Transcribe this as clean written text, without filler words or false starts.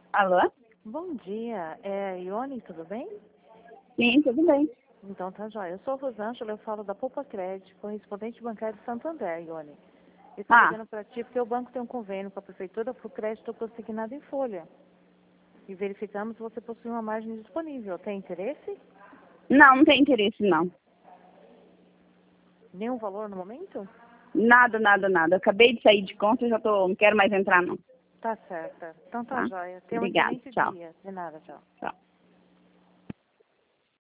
Alô? Bom dia, Ione, tudo bem? Sim, tudo bem. Então tá jóia. Eu sou a Rosângela, eu falo da Poupa Crédito, correspondente bancário de Santander, Ione. Estou ligando para ti porque o banco tem um convênio com a prefeitura para o crédito consignado em folha. E verificamos se você possui uma margem disponível. Tem interesse? Não tem interesse, não. Nenhum valor no momento? Nada, nada, nada. Acabei de sair de conta e não quero mais entrar, não. Tá certa. Então tá Tá? jóia. Tenha um Obrigada, excelente tchau. dia. De nada, tchau. Tchau.